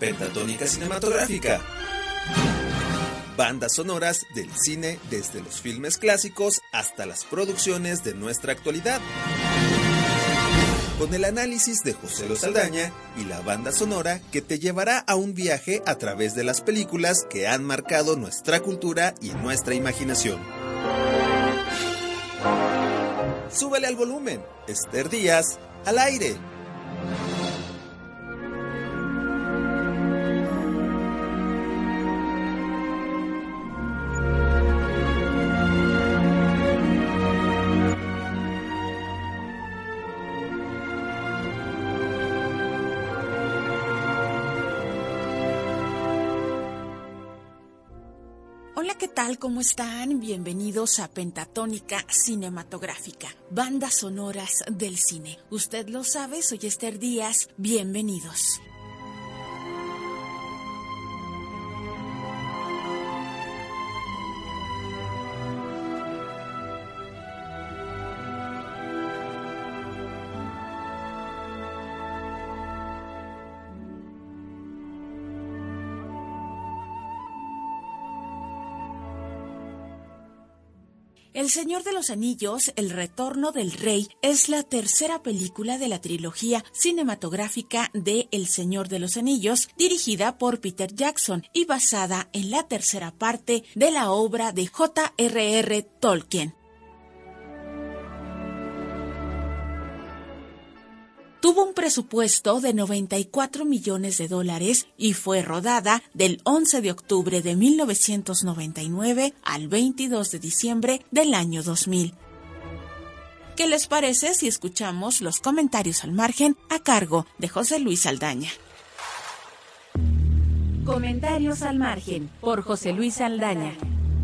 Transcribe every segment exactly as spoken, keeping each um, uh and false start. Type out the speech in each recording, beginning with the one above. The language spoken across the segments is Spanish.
Pentatónica Cinematográfica. Bandas sonoras del cine, desde los filmes clásicos hasta las producciones de nuestra actualidad. Con el análisis de José Luis Saldaña y la banda sonora que te llevará a un viaje a través de las películas que han marcado nuestra cultura y nuestra imaginación. Súbele al volumen. Esther Díaz, al aire. Hola, ¿qué tal? ¿Cómo están? Bienvenidos a Pentatónica Cinematográfica, bandas sonoras del cine. Usted lo sabe, soy Esther Díaz, bienvenidos. El Señor de los Anillos, El Retorno del Rey, es la tercera película de la trilogía cinematográfica de El Señor de los Anillos, dirigida por Peter Jackson y basada en la tercera parte de la obra de J R R Tolkien. Tuvo un presupuesto de noventa y cuatro millones de dólares y fue rodada del once de octubre de mil novecientos noventa y nueve al veintidós de diciembre del año dos mil. ¿Qué les parece si escuchamos los comentarios al margen a cargo de José Luis Saldaña? Comentarios al margen por José Luis Saldaña.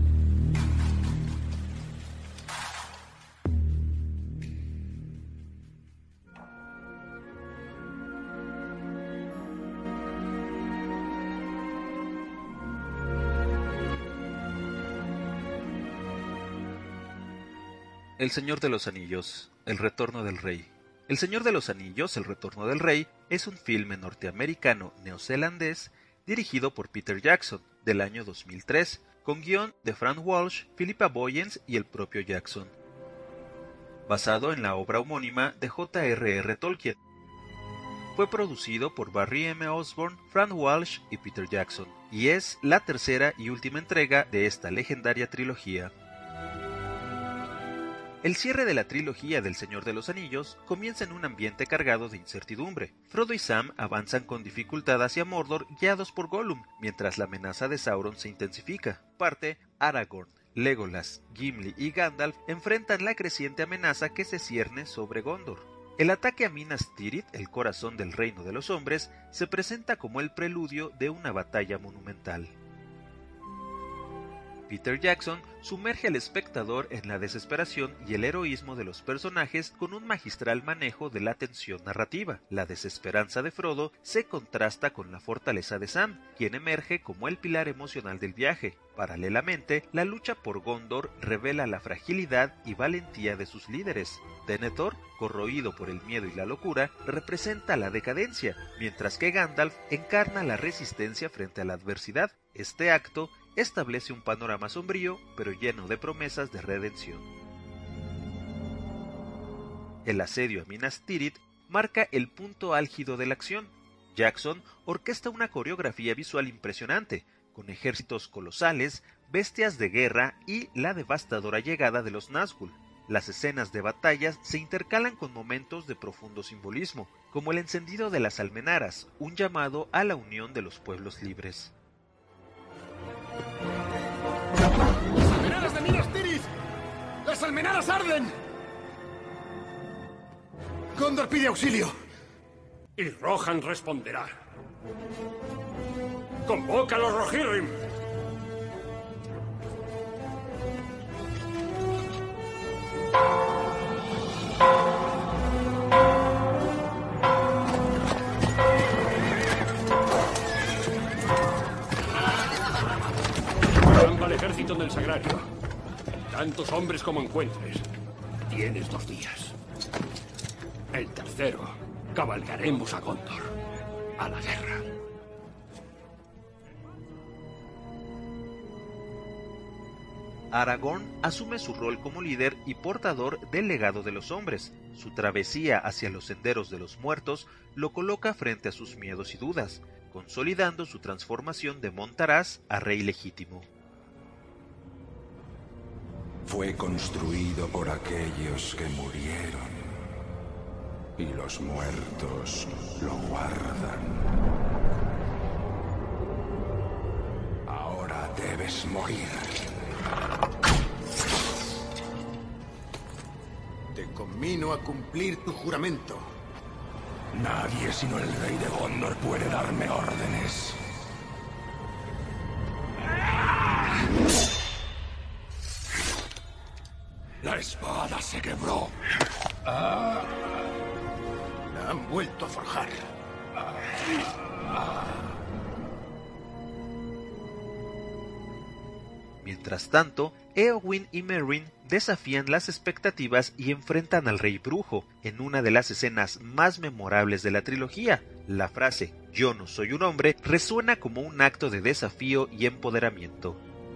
El Señor de los Anillos, El Retorno del Rey. El Señor de los Anillos, El Retorno del Rey es un filme norteamericano-neozelandés dirigido por Peter Jackson del año dos mil tres, con guión de Frank Walsh, Philippa Boyens y el propio Jackson. Basado en la obra homónima de J R R Tolkien. Fue producido por Barry M. Osborne, Frank Walsh y Peter Jackson, y es la tercera y última entrega de esta legendaria trilogía. El cierre de la trilogía del Señor de los Anillos comienza en un ambiente cargado de incertidumbre. Frodo y Sam avanzan con dificultad hacia Mordor guiados por Gollum, mientras la amenaza de Sauron se intensifica. Parte, Aragorn, Legolas, Gimli y Gandalf enfrentan la creciente amenaza que se cierne sobre Gondor. El ataque a Minas Tirith, el corazón del reino de los hombres, se presenta como el preludio de una batalla monumental. Peter Jackson sumerge al espectador en la desesperación y el heroísmo de los personajes con un magistral manejo de la tensión narrativa. La desesperanza de Frodo se contrasta con la fortaleza de Sam, quien emerge como el pilar emocional del viaje. Paralelamente, la lucha por Gondor revela la fragilidad y valentía de sus líderes. Denethor, corroído por el miedo y la locura, representa la decadencia, mientras que Gandalf encarna la resistencia frente a la adversidad. Este acto establece un panorama sombrío, pero lleno de promesas de redención. El asedio a Minas Tirith marca el punto álgido de la acción. Jackson orquesta una coreografía visual impresionante, con ejércitos colosales, bestias de guerra y la devastadora llegada de los Nazgûl. Las escenas de batallas se intercalan con momentos de profundo simbolismo, como el encendido de las almenaras, un llamado a la unión de los pueblos libres. ¡Las almenaras de Minas Tirith! ¡Las almenaras arden! Gondor pide auxilio. Y Rohan responderá. ¡Convoca a los Rohirrim! Rampa al ejército del Sagrario. Tantos hombres como encuentres. Tienes dos días. El tercero, cabalgaremos a Gondor. A la guerra. Aragorn asume su rol como líder y portador del legado de los hombres. Su travesía hacia los senderos de los muertos lo coloca frente a sus miedos y dudas, consolidando su transformación de Montaraz a rey legítimo. Fue construido por aquellos que murieron, y los muertos lo guardan. Ahora debes morir. Te conmino a cumplir tu juramento. Nadie sino el rey de Gondor puede darme órdenes. La espada se quebró. La han vuelto a forjar. Mientras tanto, Éowyn y Meryn desafían las expectativas y enfrentan al Rey Brujo en una de las escenas más memorables de la trilogía. La frase "Yo no soy un hombre" resuena como un acto de desafío y empoderamiento.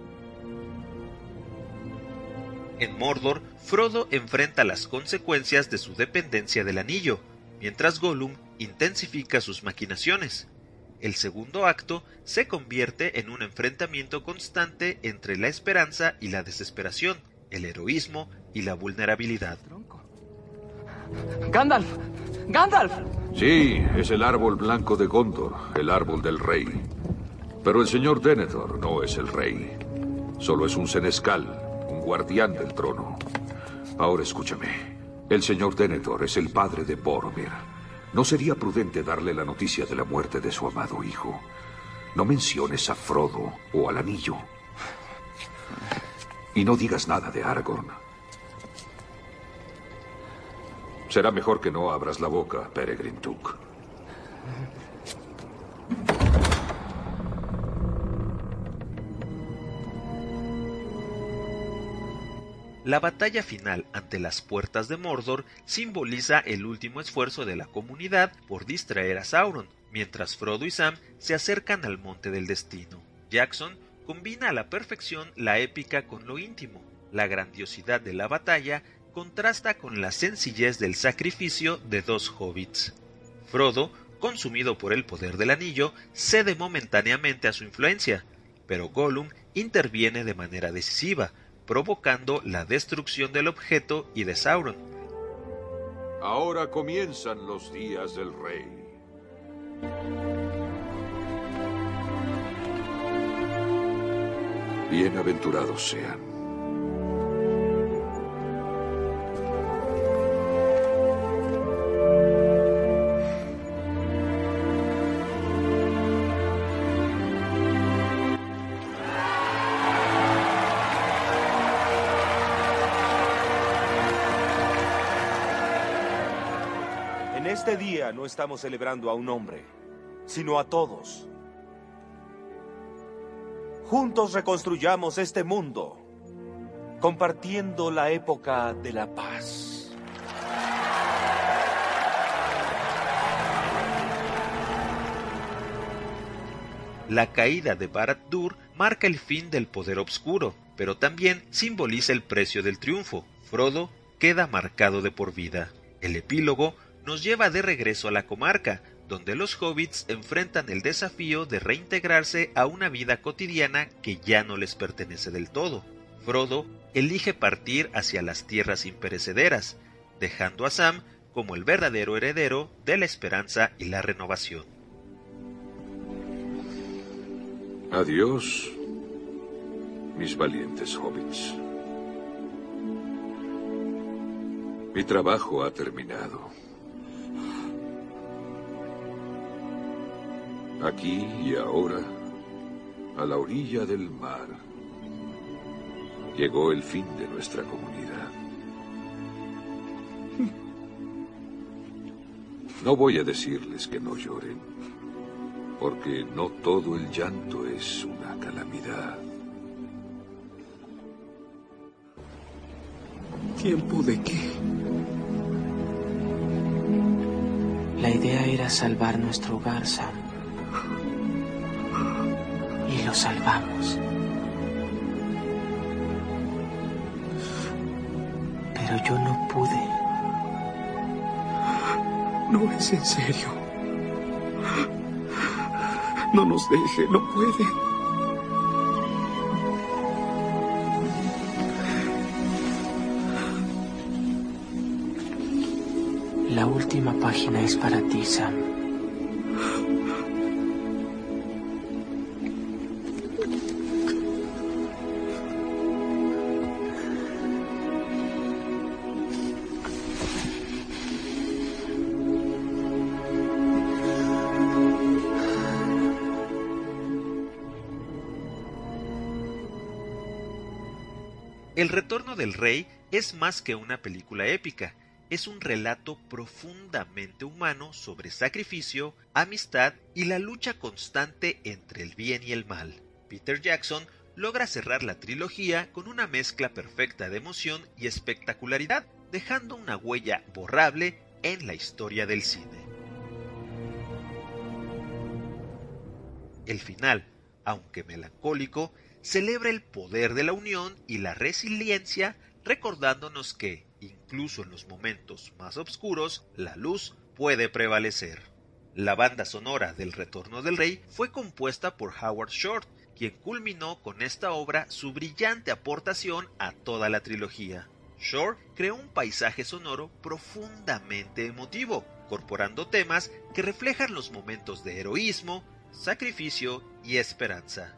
En Mordor, Frodo enfrenta las consecuencias de su dependencia del anillo, mientras Gollum intensifica sus maquinaciones. El segundo acto se convierte en un enfrentamiento constante entre la esperanza y la desesperación, el heroísmo y la vulnerabilidad. ¡Gandalf! ¡Gandalf! Sí, es el árbol blanco de Gondor, el árbol del rey. Pero el señor Denethor no es el rey. Solo es un senescal, un guardián del trono. Ahora escúchame. El señor Denethor es el padre de Boromir. No sería prudente darle la noticia de la muerte de su amado hijo. No menciones a Frodo o al anillo. Y no digas nada de Aragorn. Será mejor que no abras la boca, Peregrin Took. La batalla final ante las puertas de Mordor simboliza el último esfuerzo de la comunidad por distraer a Sauron, mientras Frodo y Sam se acercan al Monte del Destino. Jackson combina a la perfección la épica con lo íntimo. La grandiosidad de la batalla contrasta con la sencillez del sacrificio de dos hobbits. Frodo, consumido por el poder del anillo, cede momentáneamente a su influencia, pero Gollum interviene de manera decisiva, provocando la destrucción del objeto y de Sauron. Ahora comienzan los días del rey. Bienaventurados sean. Este día no estamos celebrando a un hombre, sino a todos. Juntos reconstruyamos este mundo, compartiendo la época de la paz. La caída de Barad-dûr marca el fin del poder oscuro, pero también simboliza el precio del triunfo. Frodo queda marcado de por vida. El epílogo nos lleva de regreso a la comarca, donde los hobbits enfrentan el desafío de reintegrarse a una vida cotidiana que ya no les pertenece del todo. Frodo elige partir hacia las tierras imperecederas, dejando a Sam como el verdadero heredero de la esperanza y la renovación. Adiós, mis valientes hobbits. Mi trabajo ha terminado. Aquí y ahora, a la orilla del mar, llegó el fin de nuestra comunidad. No voy a decirles que no lloren, porque no todo el llanto es una calamidad. ¿Tiempo de qué? La idea era salvar nuestro hogar, Sam. Y lo salvamos. Pero yo no pude. No es en serio. No nos deje, no puede. La última página es para ti, Sam. El Retorno del Rey es más que una película épica, es un relato profundamente humano sobre sacrificio, amistad y la lucha constante entre el bien y el mal. Peter Jackson logra cerrar la trilogía con una mezcla perfecta de emoción y espectacularidad, dejando una huella borrable en la historia del cine. El final, aunque melancólico, celebra el poder de la unión y la resiliencia, recordándonos que, incluso en los momentos más oscuros, la luz puede prevalecer. La banda sonora del Retorno del Rey fue compuesta por Howard Shore, quien culminó con esta obra su brillante aportación a toda la trilogía. Shore creó un paisaje sonoro profundamente emotivo, incorporando temas que reflejan los momentos de heroísmo, sacrificio y esperanza.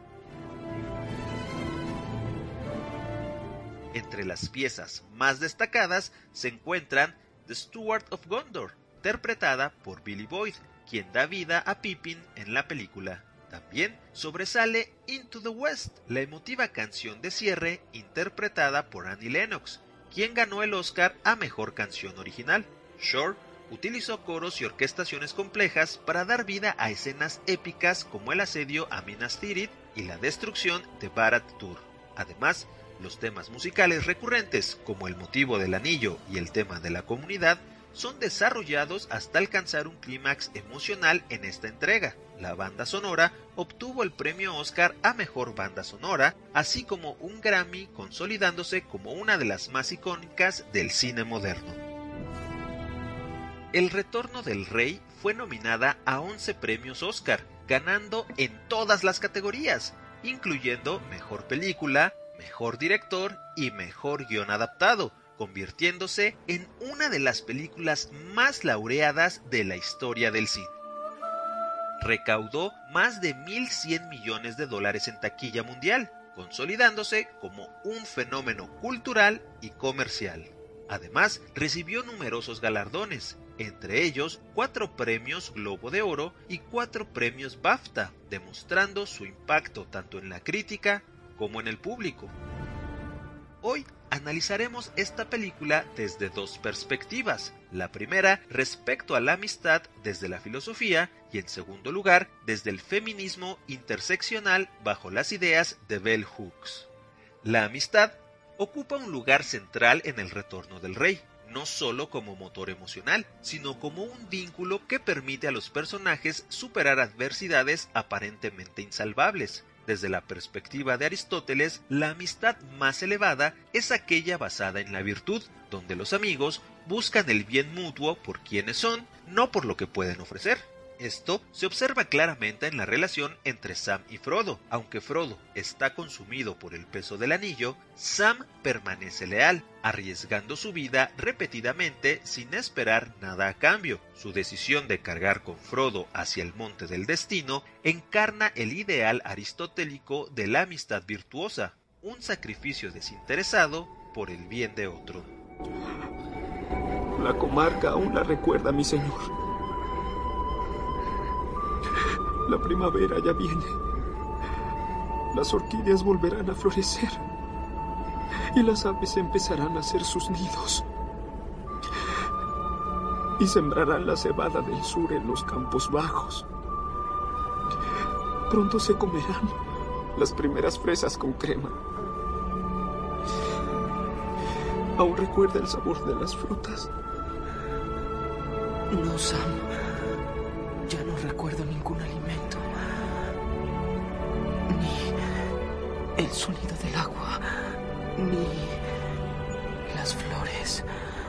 Entre las piezas más destacadas se encuentran The Steward of Gondor, interpretada por Billy Boyd, quien da vida a Pippin en la película. También sobresale Into the West, la emotiva canción de cierre interpretada por Annie Lennox, quien ganó el Oscar a Mejor Canción Original. Shore utilizó coros y orquestaciones complejas para dar vida a escenas épicas como el asedio a Minas Tirith y la destrucción de Barad-dûr. Además, los temas musicales recurrentes, como el motivo del anillo y el tema de la comunidad, son desarrollados hasta alcanzar un clímax emocional en esta entrega. La banda sonora obtuvo el premio Oscar a Mejor Banda Sonora, así como un Grammy, consolidándose como una de las más icónicas del cine moderno. El Retorno del Rey fue nominada a once premios Oscar, ganando en todas las categorías, incluyendo Mejor Película, Mejor Director y Mejor Guión Adaptado, convirtiéndose en una de las películas más laureadas de la historia del cine. Recaudó más de mil cien millones de dólares en taquilla mundial, consolidándose como un fenómeno cultural y comercial. Además, recibió numerosos galardones, entre ellos cuatro premios Globo de Oro y cuatro premios BAFTA, demostrando su impacto tanto en la crítica como en el público. Hoy analizaremos esta película desde dos perspectivas. La primera respecto a la amistad desde la filosofía y en segundo lugar desde el feminismo interseccional bajo las ideas de Bell Hooks. La amistad ocupa un lugar central en El Retorno del Rey, no solo como motor emocional, sino como un vínculo que permite a los personajes superar adversidades aparentemente insalvables. Desde la perspectiva de Aristóteles, la amistad más elevada es aquella basada en la virtud, donde los amigos buscan el bien mutuo por quienes son, no por lo que pueden ofrecer. Esto se observa claramente en la relación entre Sam y Frodo. Aunque Frodo está consumido por el peso del anillo, Sam permanece leal, arriesgando su vida repetidamente sin esperar nada a cambio. Su decisión de cargar con Frodo hacia el monte del destino encarna el ideal aristotélico de la amistad virtuosa, un sacrificio desinteresado por el bien de otro. La comarca aún la recuerda, mi señor. La primavera ya viene. Las orquídeas volverán a florecer y las aves empezarán a hacer sus nidos y sembrarán la cebada del sur en los campos bajos. Pronto se comerán las primeras fresas con crema. ¿Aún recuerda el sabor de las frutas? No, Sam. Ya no recuerdo ningún alimento. Ni el sonido del agua. Ni las flores. ves.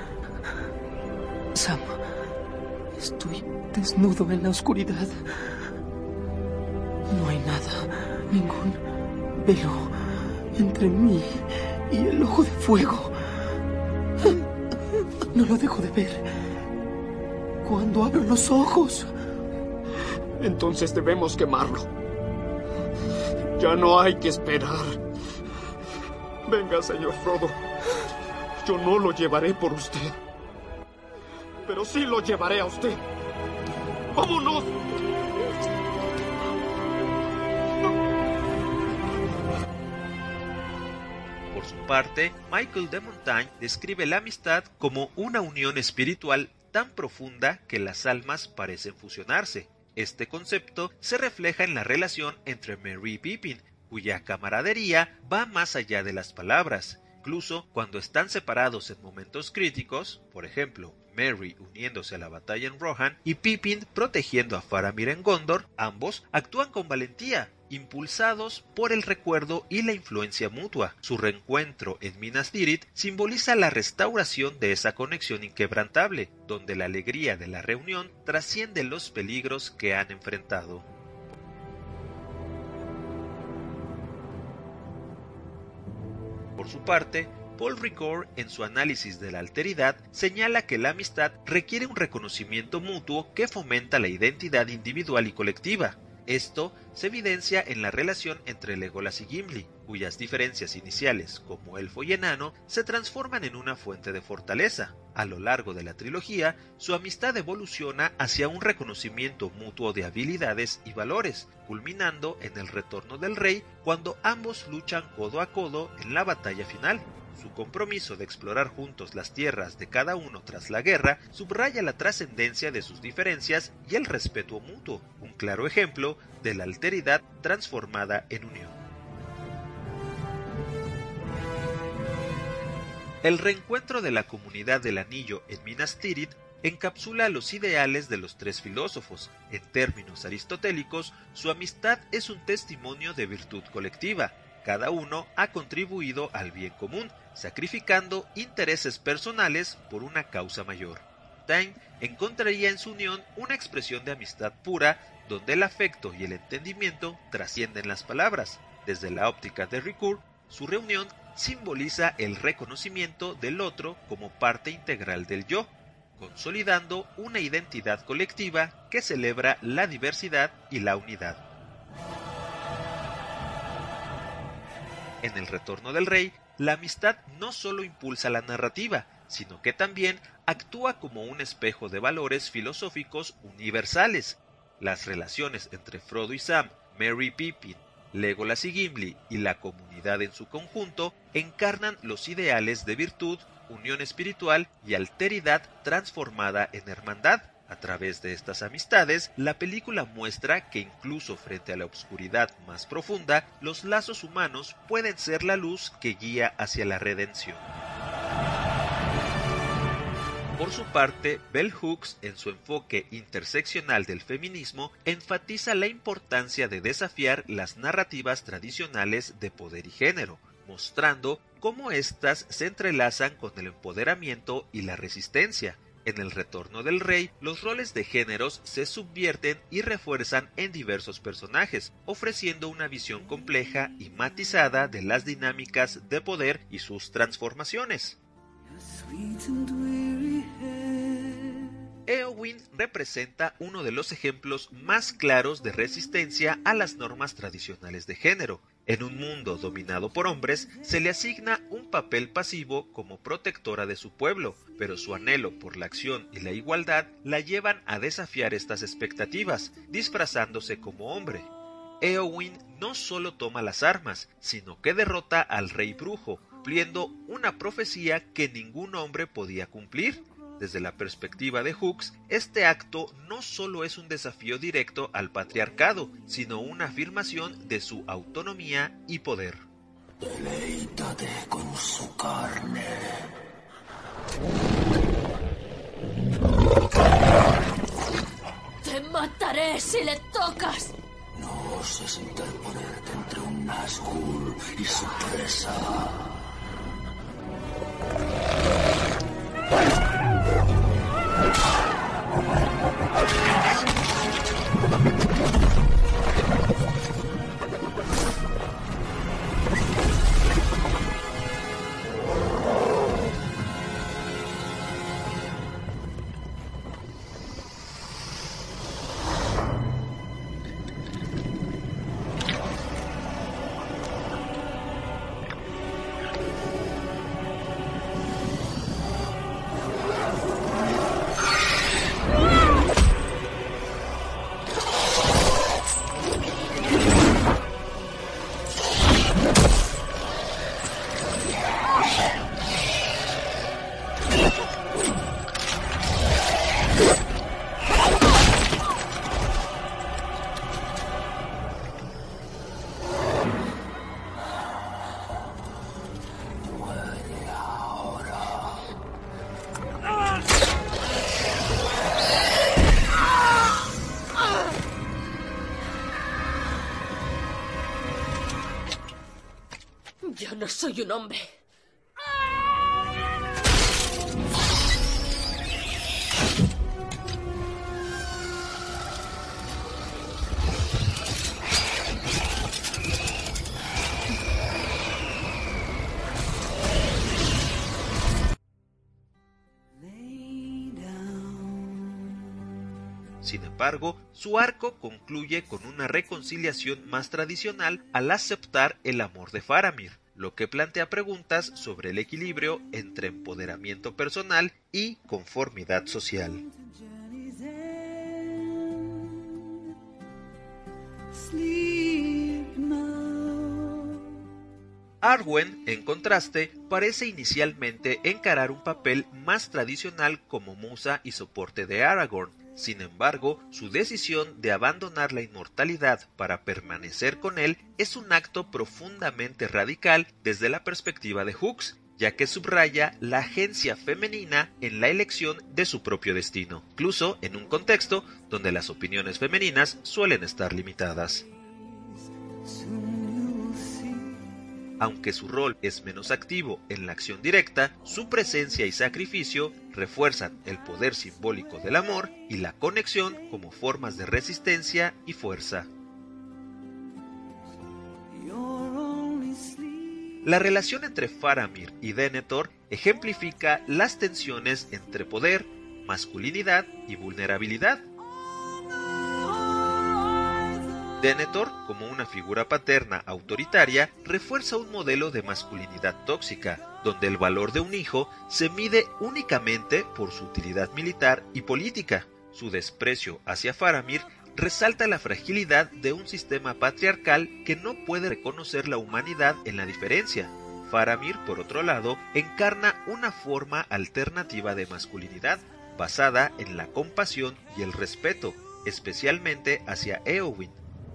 Sam, estoy desnudo en la oscuridad. No hay nada, ningún velo entre mí y el ojo de fuego. No lo dejo de ver. Cuando abro los ojos, entonces debemos quemarlo. Ya no hay que esperar. Venga, señor Frodo. Yo no lo llevaré por usted, pero sí lo llevaré a usted. ¡Vámonos! Por su parte, Michael de Montaigne describe la amistad como una unión espiritual tan profunda que las almas parecen fusionarse. Este concepto se refleja en la relación entre Merry y Pippin, cuya camaradería va más allá de las palabras. Incluso cuando están separados en momentos críticos, por ejemplo, Merry uniéndose a la batalla en Rohan y Pippin protegiendo a Faramir en Gondor, ambos actúan con valentía, impulsados por el recuerdo y la influencia mutua. Su reencuentro en Minas Tirith simboliza la restauración de esa conexión inquebrantable, donde la alegría de la reunión trasciende los peligros que han enfrentado. Por su parte, Paul Ricoeur, en su análisis de la alteridad, señala que la amistad requiere un reconocimiento mutuo que fomenta la identidad individual y colectiva. Esto se evidencia en la relación entre Legolas y Gimli, cuyas diferencias iniciales, como elfo y enano, se transforman en una fuente de fortaleza. A lo largo de la trilogía, su amistad evoluciona hacia un reconocimiento mutuo de habilidades y valores, culminando en el retorno del rey cuando ambos luchan codo a codo en la batalla final. Su compromiso de explorar juntos las tierras de cada uno tras la guerra subraya la trascendencia de sus diferencias y el respeto mutuo, un claro ejemplo de la alteridad transformada en unión. El reencuentro de la comunidad del Anillo en Minas Tirith encapsula los ideales de los tres filósofos. En términos aristotélicos, su amistad es un testimonio de virtud colectiva. Cada uno ha contribuido al bien común, sacrificando intereses personales por una causa mayor. Montaigne encontraría en su unión una expresión de amistad pura, donde el afecto y el entendimiento trascienden las palabras. Desde la óptica de Ricoeur, su reunión simboliza el reconocimiento del otro como parte integral del yo, consolidando una identidad colectiva que celebra la diversidad y la unidad. En El Retorno del Rey, la amistad no solo impulsa la narrativa, sino que también actúa como un espejo de valores filosóficos universales. Las relaciones entre Frodo y Sam, Merry y Pippin, Legolas y Gimli y la comunidad en su conjunto encarnan los ideales de virtud, unión espiritual y alteridad transformada en hermandad. A través de estas amistades, la película muestra que incluso frente a la oscuridad más profunda, los lazos humanos pueden ser la luz que guía hacia la redención. Por su parte, Bell Hooks, en su enfoque interseccional del feminismo, enfatiza la importancia de desafiar las narrativas tradicionales de poder y género, mostrando cómo éstas se entrelazan con el empoderamiento y la resistencia. En El Retorno del Rey, los roles de géneros se subvierten y refuerzan en diversos personajes, ofreciendo una visión compleja y matizada de las dinámicas de poder y sus transformaciones. Éowyn representa uno de los ejemplos más claros de resistencia a las normas tradicionales de género. En un mundo dominado por hombres, se le asigna un papel pasivo como protectora de su pueblo, pero su anhelo por la acción y la igualdad la llevan a desafiar estas expectativas, disfrazándose como hombre. Éowyn no solo toma las armas, sino que derrota al rey brujo, cumpliendo una profecía que ningún hombre podía cumplir. Desde la perspectiva de Hooks, este acto no solo es un desafío directo al patriarcado, sino una afirmación de su autonomía y poder. Deleítate con su carne. Te mataré si le tocas. No oses interponerte entre un Nazgûl y su presa. no soy un hombre. Sin embargo, su arco concluye con una reconciliación más tradicional al aceptar el amor de Faramir, lo que plantea preguntas sobre el equilibrio entre empoderamiento personal y conformidad social. Arwen, en contraste, parece inicialmente encarar un papel más tradicional como musa y soporte de Aragorn. Sin embargo, su decisión de abandonar la inmortalidad para permanecer con él es un acto profundamente radical desde la perspectiva de Hux, ya que subraya la agencia femenina en la elección de su propio destino, incluso en un contexto donde las opiniones femeninas suelen estar limitadas. Aunque su rol es menos activo en la acción directa, su presencia y sacrificio refuerzan el poder simbólico del amor y la conexión como formas de resistencia y fuerza. La relación entre Faramir y Denethor ejemplifica las tensiones entre poder, masculinidad y vulnerabilidad. Denethor, como una figura paterna autoritaria, refuerza un modelo de masculinidad tóxica, donde el valor de un hijo se mide únicamente por su utilidad militar y política. Su desprecio hacia Faramir resalta la fragilidad de un sistema patriarcal que no puede reconocer la humanidad en la diferencia. Faramir, por otro lado, encarna una forma alternativa de masculinidad, basada en la compasión y el respeto, especialmente hacia Éowyn.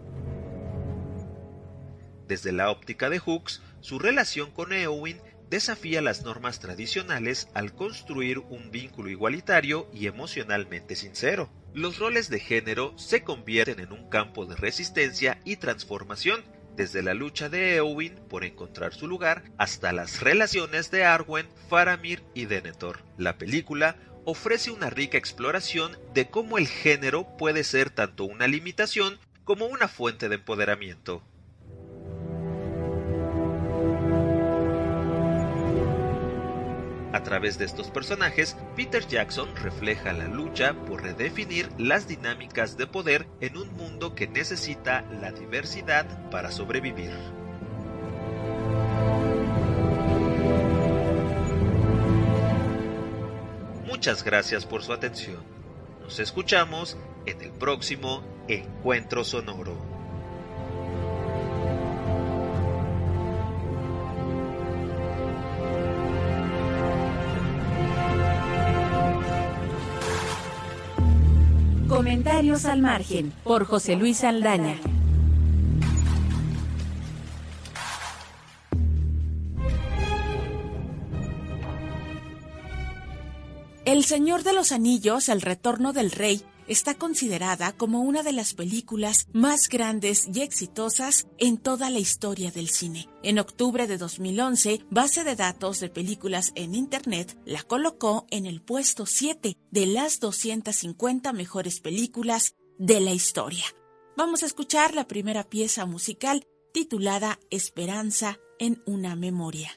Desde la óptica de Hux, su relación con Éowyn desafía las normas tradicionales al construir un vínculo igualitario y emocionalmente sincero. Los roles de género se convierten en un campo de resistencia y transformación, desde la lucha de Éowyn por encontrar su lugar hasta las relaciones de Arwen, Faramir y Denethor. La película ofrece una rica exploración de cómo el género puede ser tanto una limitación como una fuente de empoderamiento. A través de estos personajes, Peter Jackson refleja la lucha por redefinir las dinámicas de poder en un mundo que necesita la diversidad para sobrevivir. Muchas gracias por su atención. Nos escuchamos en el próximo Encuentro Sonoro. Comentarios al margen, por José Luis Saldaña. El Señor de los Anillos, El Retorno del Rey, está considerada como una de las películas más grandes y exitosas en toda la historia del cine. En octubre de dos mil once, Base de Datos de Películas en Internet la colocó en el puesto siete de las doscientas cincuenta mejores películas de la historia. Vamos a escuchar la primera pieza musical titulada Esperanza en una memoria.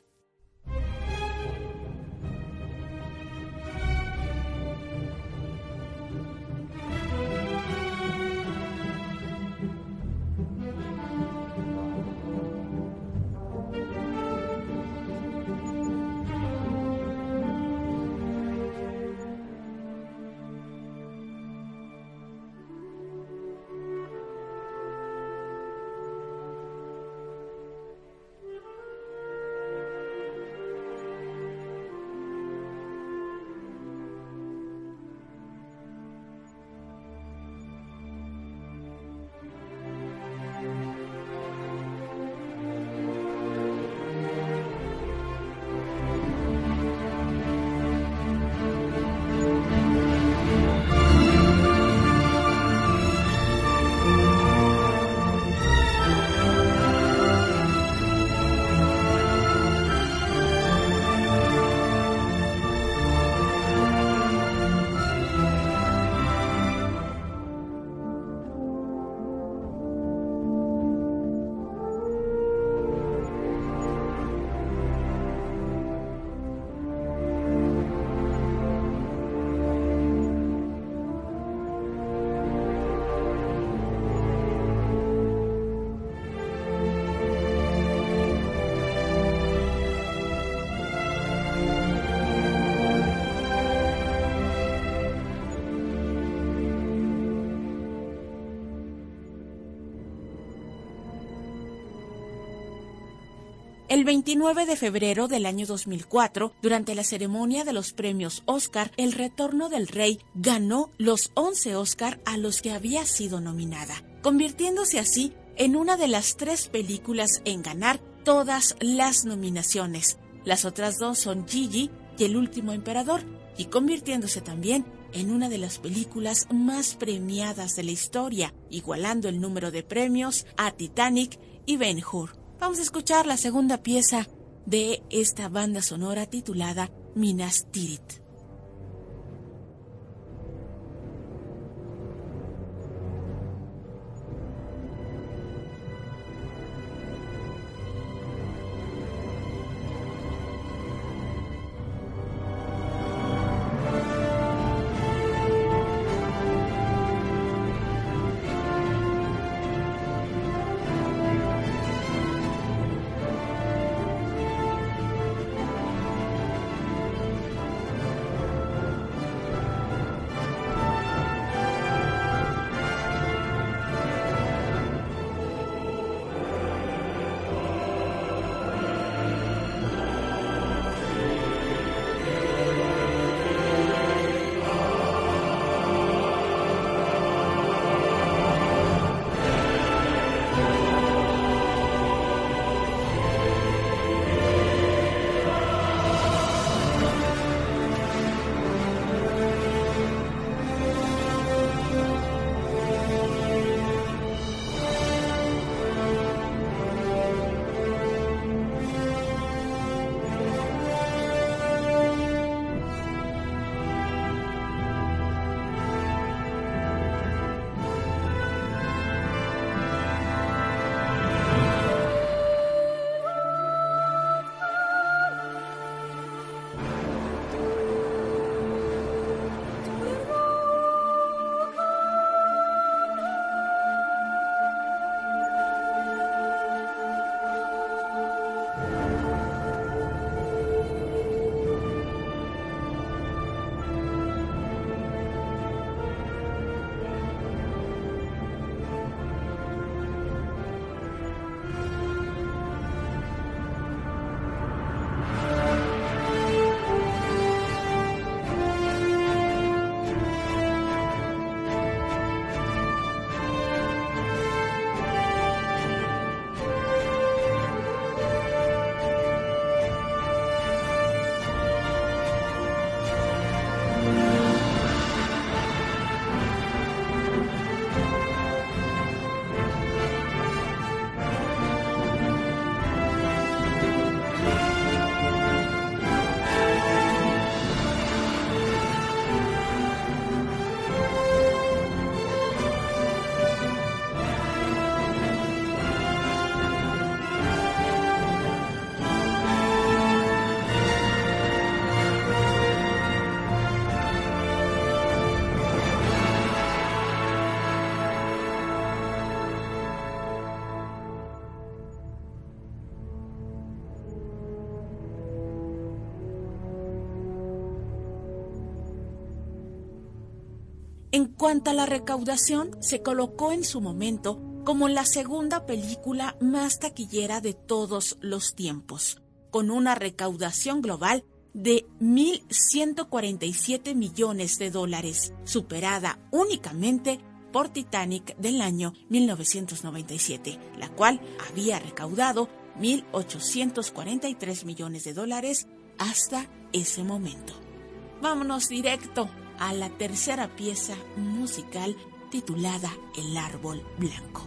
El veintinueve de febrero del año dos mil cuatro, durante la ceremonia de los premios Oscar, El Retorno del Rey ganó los once Oscar a los que había sido nominada, convirtiéndose así en una de las tres películas en ganar todas las nominaciones. Las otras dos son Gigi y El Último Emperador, y convirtiéndose también en una de las películas más premiadas de la historia, igualando el número de premios a Titanic y Ben-Hur. Vamos a escuchar la segunda pieza de esta banda sonora titulada Minas Tirith. En cuanto a la recaudación, se colocó en su momento como la segunda película más taquillera de todos los tiempos, con una recaudación global de mil ciento cuarenta y siete millones de dólares, superada únicamente por Titanic del año mil novecientos noventa y siete, la cual había recaudado mil ochocientos cuarenta y tres millones de dólares hasta ese momento. Vámonos directo a la tercera pieza musical titulada El Árbol Blanco.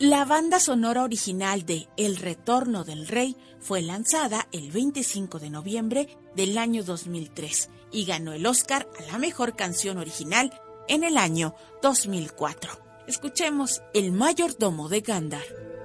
La banda sonora original de El Retorno del Rey fue lanzada el veinticinco de noviembre del año dos mil tres y ganó el Oscar a la mejor canción original en el año dos mil cuatro. Escuchemos El mayordomo de Gandar.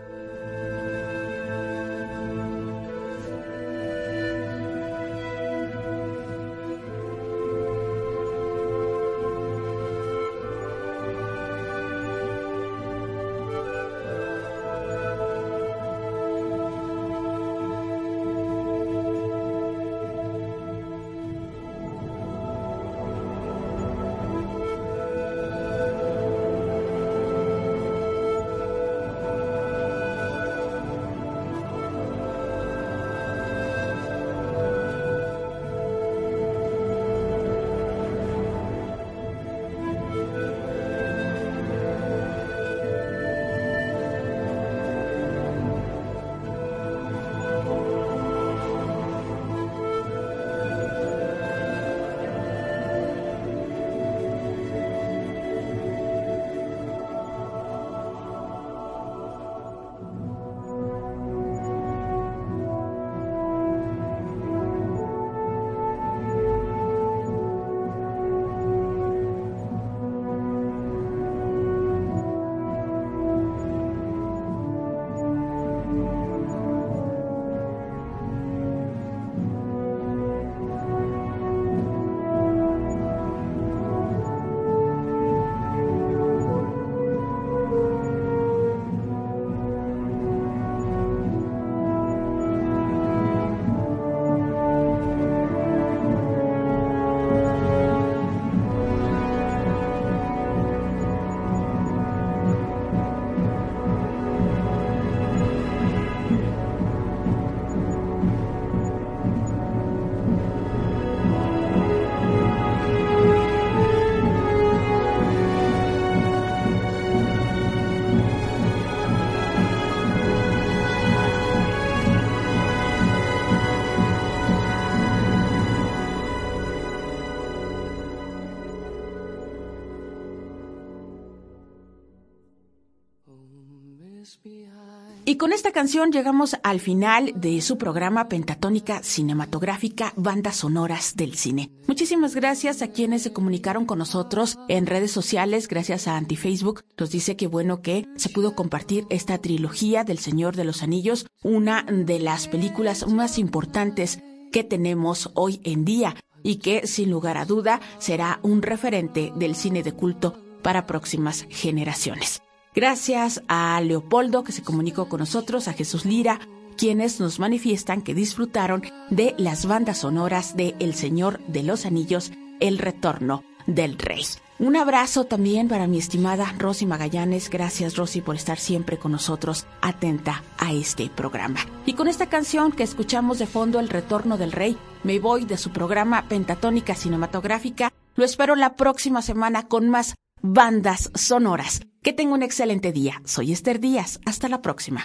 Y con esta canción llegamos al final de su programa Pentatónica Cinematográfica, Bandas Sonoras del Cine. Muchísimas gracias a quienes se comunicaron con nosotros en redes sociales, gracias a Antifacebook. Nos dice que bueno que se pudo compartir esta trilogía del Señor de los Anillos, una de las películas más importantes que tenemos hoy en día y que sin lugar a duda será un referente del cine de culto para próximas generaciones. Gracias a Leopoldo, que se comunicó con nosotros, a Jesús Lira, quienes nos manifiestan que disfrutaron de las bandas sonoras de El Señor de los Anillos, El Retorno del Rey. Un abrazo también para mi estimada Rosy Magallanes. Gracias, Rosy, por estar siempre con nosotros, atenta a este programa. Y con esta canción que escuchamos de fondo, El Retorno del Rey, me voy de su programa Pentatónica Cinematográfica. Lo espero la próxima semana con más bandas sonoras. Que tenga un excelente día. Soy Esther Díaz. Hasta la próxima.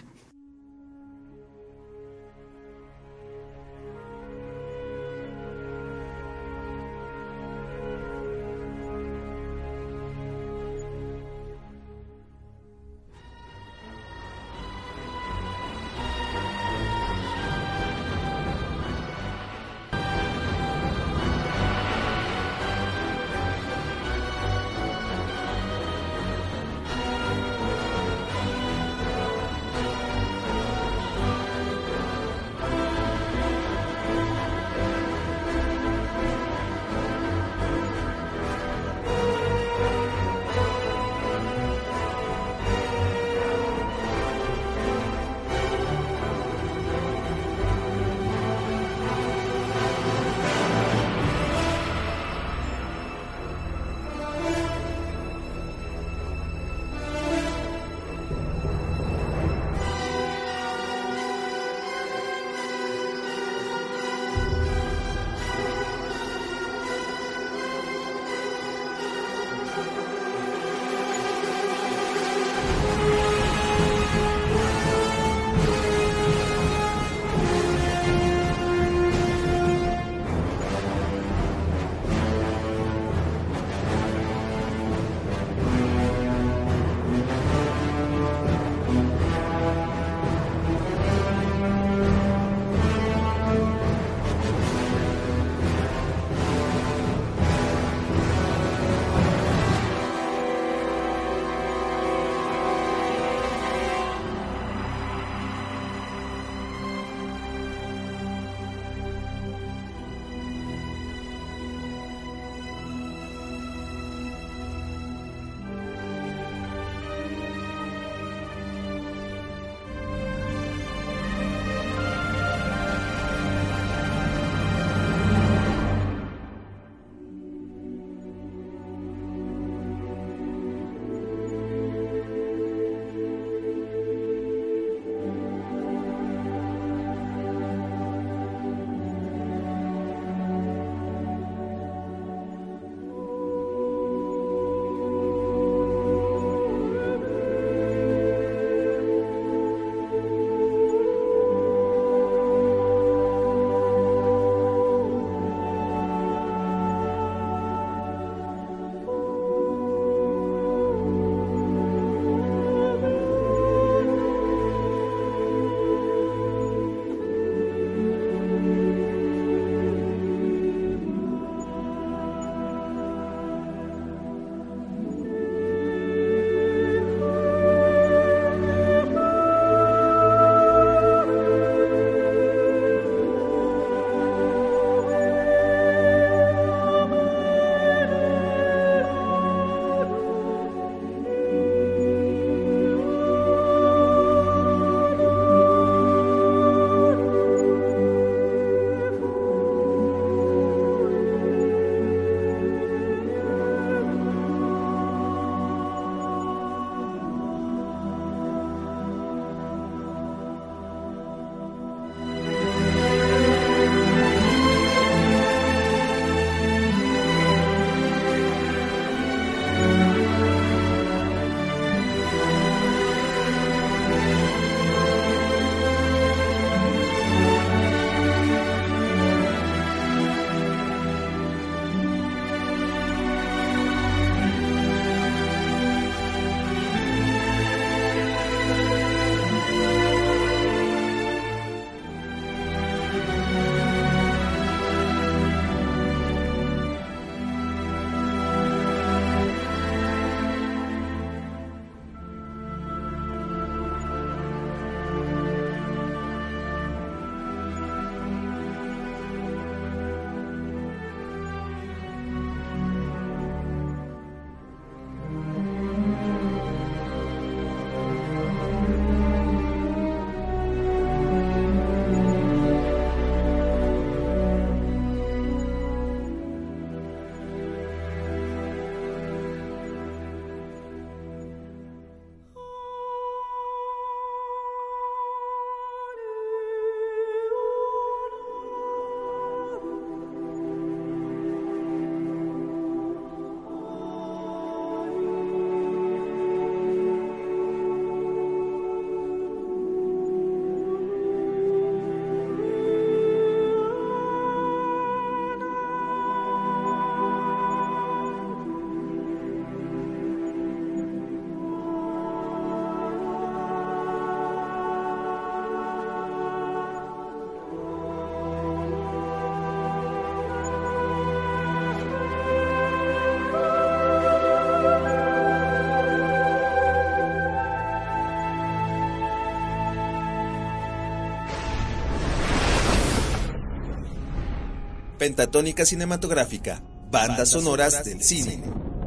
Pentatónica Cinematográfica, bandas sonoras del cine.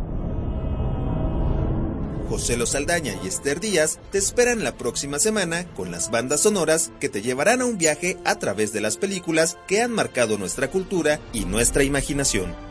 José Lo Saldaña y Esther Díaz te esperan la próxima semana con las bandas sonoras que te llevarán a un viaje a través de las películas que han marcado nuestra cultura y nuestra imaginación.